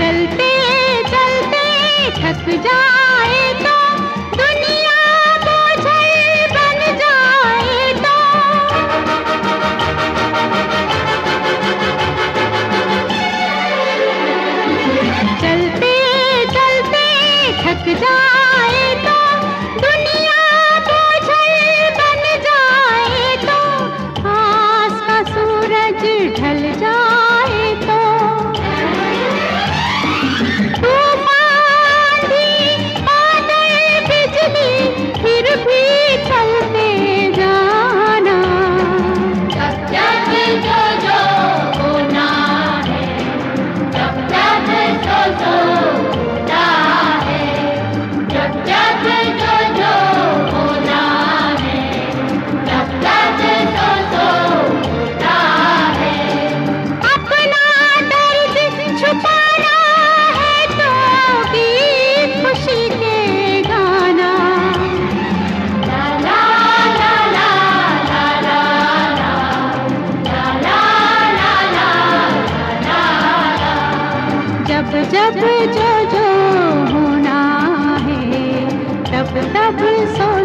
चलते चलते थक जाए तो दुनिया बोझल बन जाए तो चलते चलते थक जाए तो दुनिया बोझल बन जाए तो आस का सूरज ढल जाए तो तूफान भी बादल बिजली फिर भी चलते जाना। जब जब जो जो होना है, जब जब जो जो होना है, जब जब जो जो होना है, जब जब जो जो होना है। अपना दर्द छुपाना है तो गीत खुशी के गाना। ला ला ला ला ला ला ला ला ला ला ला। जब जब जो जो होना है तब तब सो